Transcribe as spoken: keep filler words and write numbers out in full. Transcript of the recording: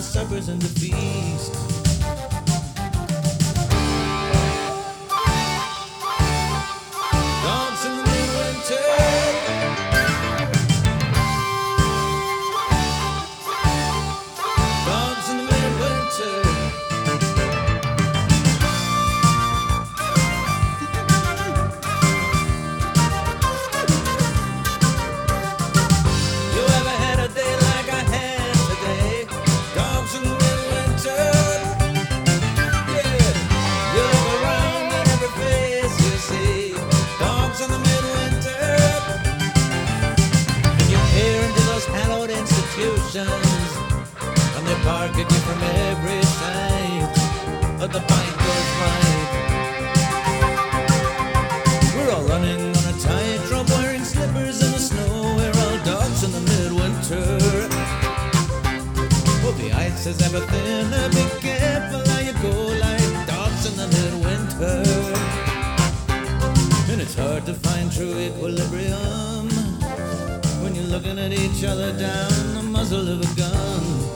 suppers and the feast. Dogs in the midwinter, dogs in the midwinter. You ever had a day like I had today? Dogs in the midwinter. Yeah, you look around at every face you see. Dogs in the midwinter. And you peer into those hallowed institutions, and they bark at you from every side. But the bite goes right. We're all running on a tightrope, wearing slippers in the snow. We're all dogs in the midwinter. Oh, the ice is ever thinner. Be careful how you go, like dogs in the midwinter. And it's hard to find true equilibrium when you're looking at each other down the muzzle of a gun.